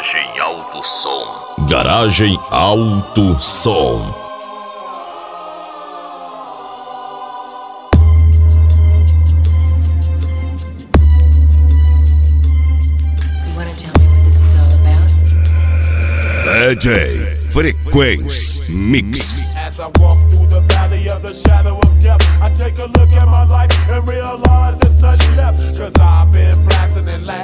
Garagem Alto Som. Garagem Alto Som. DJ Frequency Mix. As I walk through the valley of the shadow of death, I take a look at my life and realize there's nothing left. Cause I've been blasting and laughing